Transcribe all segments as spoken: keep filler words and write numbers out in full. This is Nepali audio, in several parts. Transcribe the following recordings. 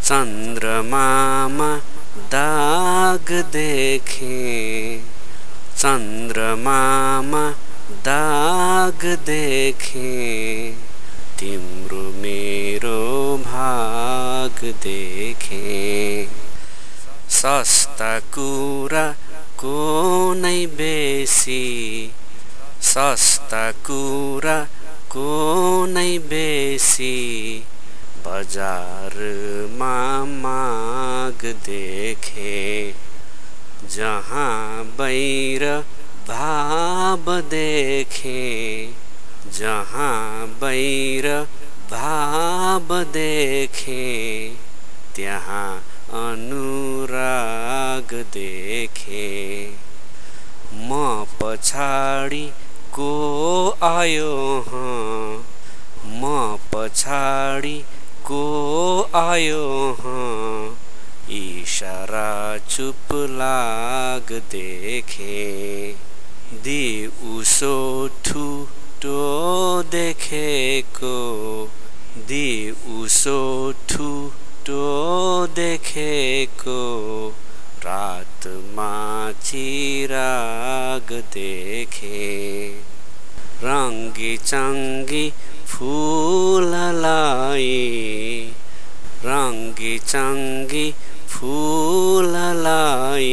चन्द्रमामा दाग देखेँ चन्द्रमामा दाग देखेँ तिम्रो मेरो भाग देखेँ सस्ता कुरा को नै बेसी सस्ता कुरा को नै बेसी बजारमा माग देखेँ जहाँ बैर भाव देखेँ जहाँ बैर भाव देखेँ त्यहाँ अनुराग देखेँ म पछाडि को आयो हँ म पछाडि को आयो हँ इशारा चुप लाग देखेँ दिउँसो ठुटो देखेको दिउँसो ठुटो देखेको रातमा चिराग देखेँ रङ्गी चङ्गी फुललाई रङ्गी चङ्गी फुललाई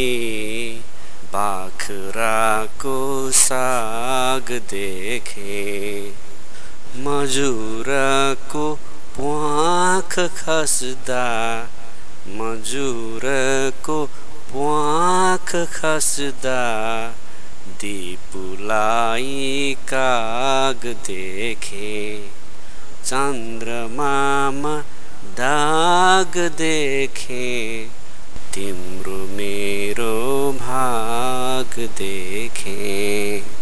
बाख्राको साग देखेँ मजुरको प्वाँख खस्दा मजुरको प्वाँख खस्दा दीपुलाई काग देखेँ चन्द्रमामा दाग देखेँ तिम्रो मेरो भाग देखेँ।